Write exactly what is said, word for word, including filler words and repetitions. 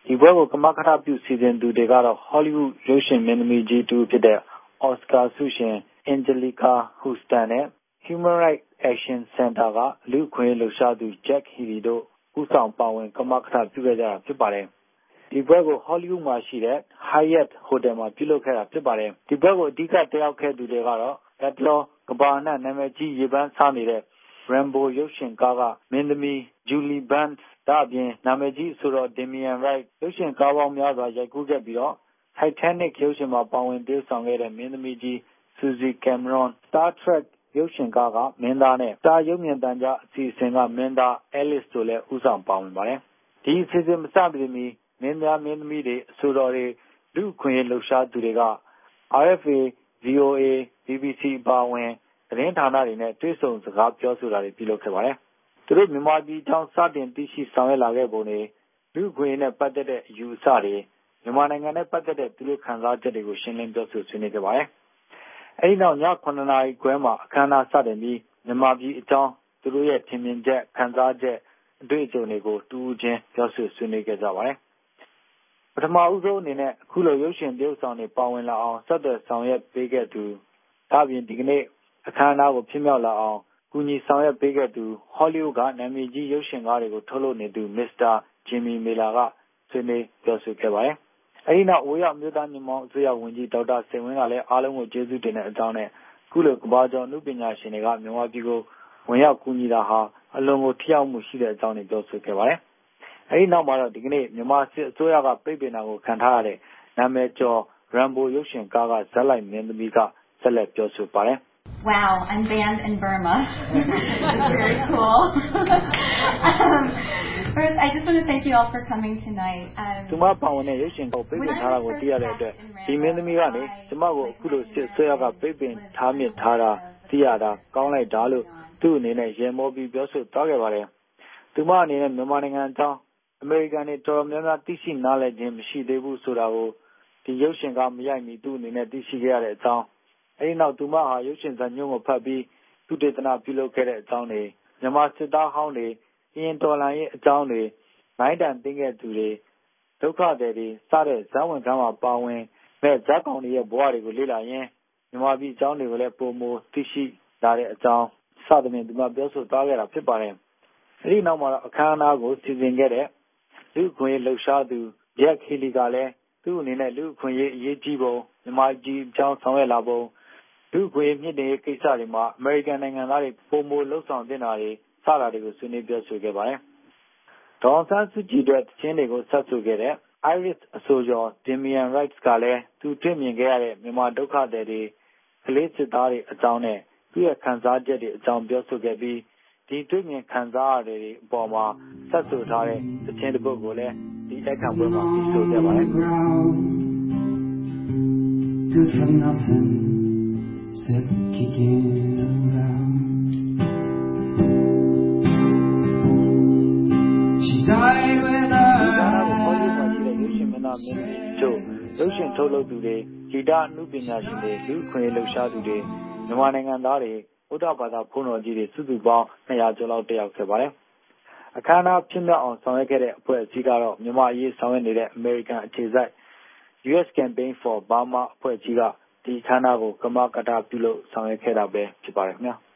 ဒီပွဲကိုကမကထပြုစီစဉ်သူတွေကတော့ Hollywood ရုပ်ရှင်မင်းသမီးကြီးတူဖြစ်တဲ့ Oscar ဆုရှင် Angelica Houston နဲ့ Human Rights Action Center ကလူ့အခွင့်အရေးလှုပ်ရှားသူ Jack Healy တို့ဦးဆောင်ပါဝင်ကမကထပြုခဲ့ကြတာဖြစ်ပါတယ်။ဒီပွဲကို Hollywood မှာရှိတဲ့ Hyatt Hotel မှာပြုလုပ်ခဲ့တာဖြစ်ပါတယ်။ဒီပွဲကိုအဓိကတက်ရောက်ခဲ့သူတွေကတော့လက်တလောကမ္ဘာအနှံ့နာမည်ကြီးရေပန်းစားနေတဲ့ Rambo ရုပ်ရှင်ကားကမင်းသမီး Julie Benz ဒါအပြင်နာမည်ကြီးဆိုတော့ Damian Wright ရုပ်ရှင်ကားပေါင်းများစွာရိုက်ကူးခဲ့ပြီးတော့ Titanic ရုပ်ရှင်မှာပါဝင်သရုပ်ဆောင်ခဲ့တဲ့မင်းသမီးကြီး Suzy Cameron, Star Trek ရုပ်ရှင်ကားကမင်းသားနဲ့ Star ရုပ်မြင်သံကြားအစီအစဉ်ကမင်းသား Alice တို့လည်းဦးဆောင်ပါဝင်ပါတယ်။ဒီအစီအစဉ်မစမီမီမင်းသားမင်းသမီးတွေအဆိုတော်တွေလူ့အခွင့်အရေးလှုပ်ရှားသူတွေက R F A, V O A, B B C ပါဝင်သတင်းဌာနတွေနဲ့တွေ့ဆုံစကားပြောဆိုတာတွေပြုလုပ်ခဲ့ပါတယ်။သူတို့မြန်မာပြည်အကြောင်းစတင်သိရှိဆောင်ရွက်လာခဲ့ပုံတွေလူ့အခွင့်အရေးနဲ့ပတ်သက်တဲ့အယူအဆတွေမြန်မာနိုင်ငံနဲ့ပတ်သက်တဲ့သူတို့ခံစားချက်တွေကိုရှင်းလင်းပြောဆိုဆွေးနွေးခဲ့ပါတယ်။အဲဒီနောက်ညခုနှစ်နာရီခွဲမှာအခမ်းအနားစတင်ပြီးမြန်မာပြည်အကြောင်းသူတို့ရဲ့ထင်မြင်ချက်ခံစားချက်အတွေ့အကြုံတွေကိုတူးချင်းပြောဆိုဆွေးနွေးခဲ့ကြပါတယ်။ပထမဦးဆုံးအနေနဲ့အခုလိုရုပ်ရှင်သရုပ်ဆောင်တွေပါဝင်လာအောင်ဆက်သွယ်ဆောင်ရွက်ပေးခဲ့သူဒါပြင်ဒီကနေ့အခမ်းအနားကိုဖြစ်မြောက်လာအောင်ကူညီဆောင်ရွက်ပေးခဲ့သူ Hollywood ကနာမည်ကြီးရုပ်ရှင်ကားတွေကိုထုတ်လုပ်နေသူ Mister Jimmy Miller ကဆွေးနွေးပြောဆိုခဲ့ပါတယ်။အဲဒီနောက်ဝေရောက်မြို့သားညီမောင်အစိုးရဝန်ကြီးဒေါက်တာစိန်ဝင်းကလည်းအားလုံးကိုကျေးဇူးတင်တဲ့အကြောင်းနဲ့အခုလိုကမ္ဘာကျော်အမှုပညာရှင်တွေကမြန်မာပြည်ကိုဝင်ရောက်ကူညီတာဟာအလွန်ကိုထိရောက်မှုရှိတဲ့အကြောင်းတွေပြောဆိုခဲ့ပါတယ်။အဲဒီနောက်မှာတော့ဒီကနေ့မြန်မာစစ်အစိုးရကပြစ်ပင်တာကိုခံထားရတဲ့နာမည်ကျော် Rambo ရုပ်ရှင်ကားကဇာတ်လိုက်မင်းသမီးကဆက်လက်ပြောဆိုပါတယ်။ Wow, I'm banned in Burma. It's very cool. um, first, I just want to thank you all for coming tonight. Um, ကျမပါဝင်တဲ့ရုပ်ရှင်ကိုပြစ်ပင်ထားတာကိုသိရတဲ့အတွက်ဒီမင်းသမီးကနေကျမကိုအခုလိုစစ်အစိုးရကပြစ်ပင်ထားမြစ်ထားတာသိရတာကောင်းလိုက်တာလို့သူ့အနေနဲ့ရေမောပြီးပြောဆိုသွားခဲ့ပါတယ်။သူမအနေနဲ့မြန်မာနိုင်ငံအကြောင်းအမေရိကန်တွေတော်တော်များများသိရှိနားလည်ခြင်းမရှိသေးဘူးဆိုတာကိုဒီရုပ်ရှင်ကမရိုက်မီသူ့အနေနဲ့သိရှိခဲ့ရတဲ့အကြောင်းအဲဒီနောက်သူမဟာရုပ်ရှင်ဇာတ်ညွှန်းကိုဖတ်ပြီးသူတေသနာပြုလုပ်ခဲ့တဲ့အကြောင်းတွေမြန်မာစစ်သားဟောင်းတွေအရင်တော်လှန်ရေးအကြောင်းတွေနိုင်တန်သိခဲ့သူတွေဒုက္ခသည်တွေစတဲ့ဇာတ်ဝင်ခန်းမှာပါဝင်မဲ့ဇာတ်ကောင်တွေရဲ့ဘဝတွေကိုလေ့လာရင်းမြန်မာပြည်အကြောင်းတွေကိုလည်းပုံမသိရှိလာတဲ့အကြောင်းစသဖြင့်ဒီမှာပြောဆိုသွားခဲ့တာဖြစ်ပါတယ်။အဲဒီနောက်မှာတော့အခမ်းအနားကိုစီစဉ်ခဲ့တဲ့လူ့အခွင့်အရေးလှုပ်ရှားသူ Jack Healy ကလည်းသူ့အနေနဲ့လူ့အခွင့်အရေးအရေးကြီးပုံမြန်မာပြည်အကြောင်းဆောင်ရွက်လာပုံလူ့အခွင့်အရေးမြင့်တင်ရေးကိစ္စတွေမှာအမေရိကန်နိုင်ငံသားတွေပုံမလှုပ်ဆောင်တင်တာတွေစတာတွေကိုဆွေးနွေးပြောဆိုခဲ့ပါတယ်။ဒေါ်အောင်ဆန်းစုကြည်အတွက်တခြင်းတွေကိုဆက်ဆိုခဲ့တဲ့ Iris အဆိုကျော် Damian Wright ကလည်းသူတွေ့မြင်ခဲ့ရတဲ့မြန်မာဒုက္ခသည်တွေကလေးစစ်သားတွေအကြောင်းနဲ့သူ့ရဲ့ခံစားချက်တွေအကြောင်းပြောဆိုခဲ့ပြီးဒီတွေ့မြင်ခံစားရတဲ့အပေါ်မှာဆက်ဆိုထားတဲ့တခြင်းတစ်ပုဒ်ကိုလည်းဒီအခမ်းပွဲမှာပြီးဆိုခဲ့ပါတယ်။ Good for nothing, sit kicking around. She died with her eyes. ရုပ်ရှင်မင်းသားမင်းသမီးတို့ရုပ်ရှင်ထုတ်လုပ်သူတွေဂီတအမှုပညာရှင်တွေလူ့အခွင့်အရေးလှုပ်ရှားသူတွေမြန်မာနိုင်ငံသားတွေဗုဒ္ဓဘာသာဘုန်းတော်ကြီးတွေစုစုပေါင်းနှစ်ရာကျော်လောက်တက်ရောက်ခဲ့ပါတယ်။အခမ်းအနားဖြစ်မြောက်အောင်ဆောင်ရွက်ခဲ့တဲ့အဖွဲ့အစည်းကတော့မြန်မာအရေးဆောင်ရွက်နေတဲ့ American အခြေစိုက် U S Campaign for Burma အဖွဲ့ကြီးကဒီအခမ်းအနားကိုကမကထပြုလုပ်ဆောင်ရွက်ခဲ့တာပဲဖြစ်ပါတယ်ခင်ဗျာ။